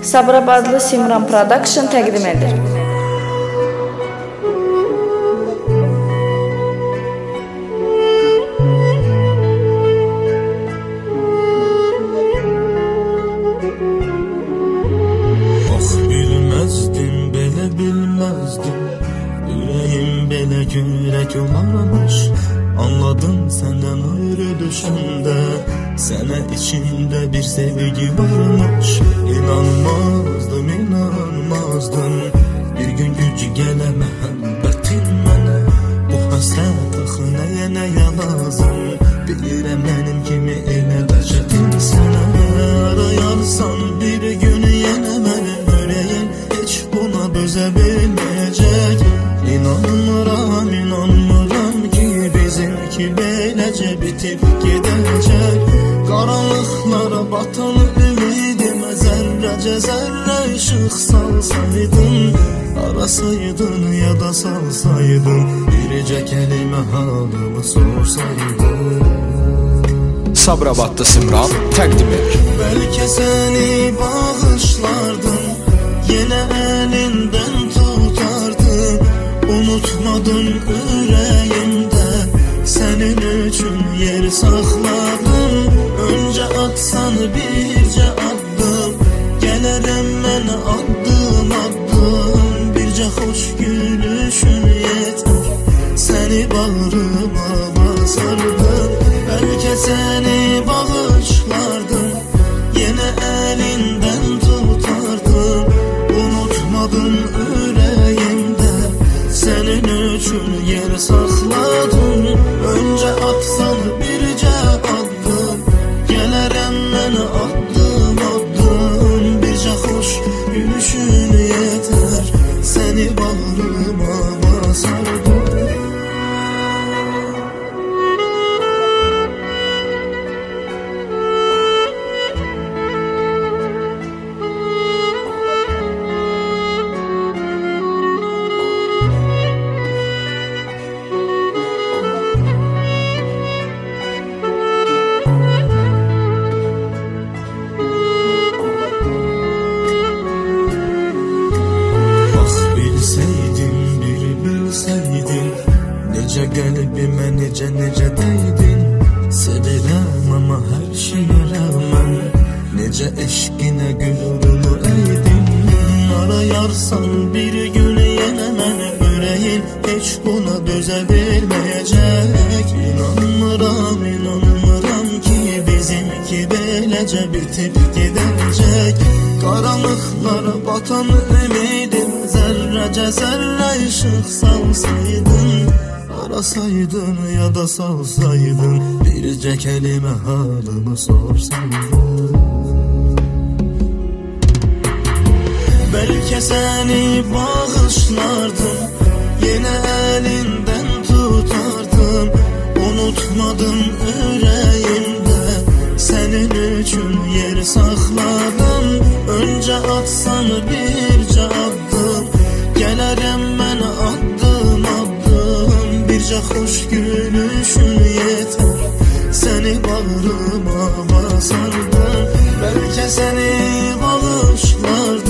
Sabirabadlı Simran Production təqdim edir. Bilmezdim, belə bilmezdim. Ürəyim belə görək olarmış. Anladım səndən ayrı düşəndə, sənə içimdə bir sevgi varmış. İnanmazdım, inanmazdım. Bir gün güc gələ məhəbbətin mənə. Bu həsrət axı nəyə lazım. Bilirəm mənim kimi elə dəhşətin sənə. Arayarsan bir gün yenə məni, dözə bilməyəcək. İnanmıram, inanmıram ki bizimki beləcə bitib gedəcək. Qaranlıqlara batan ümidimə zərrəcə zərrə işıq salsaydın, arasaydın ya da salsaydın, bircə kəlimə halımı sorsaydın. Sabirabadlı Simran təqdim edir. Bəlkə səni bağışlardım, yenə elinden tutardım. Unutmadım ürəyimdə, sənin üçün yer saxladım. Öncə atsan bircə addım, gələrəm mən addım addım. Bircə xoş gülüşün yeter, səni bağrıma basardım. Bəlkə səni bağışlardım, yenə elinden tutardım. Unutmadım ürəyimdə, sənin üçün yer saxladım. Öncə atsan bircə addım, gələrəm mən addım addım. Bircə xoş gülüşün yeter, səni bağrıma basardım. Necə qəlbimə necə dəydin. Sevirəm amma hər şeyə rəğmən, necə eşqinə qürurunu əydin. Arayarsan bir gün yenə məni, ürəyin heç buna dözə bilməyəcək. İnanmıram, inanmıram ki bizimki beləcə bitib gedəcək. Qaranlıqlara batan ümidim zərrəcə zərrə işıq salsaydın, arasaydın ya da salsaydın, bircə kəlimə halımı sorsaydın. Bəlkə səni bağışlardım, yenə elindən tutardım. Unutmadım ürəyimdə, sənin üçün yer saxladım. Öncə atsan bircə addım, gələrəm mən addım addım. Bircə xoş gülüşün yeter, səni bağrıma basardım. Bəlkə səni bağışlardım,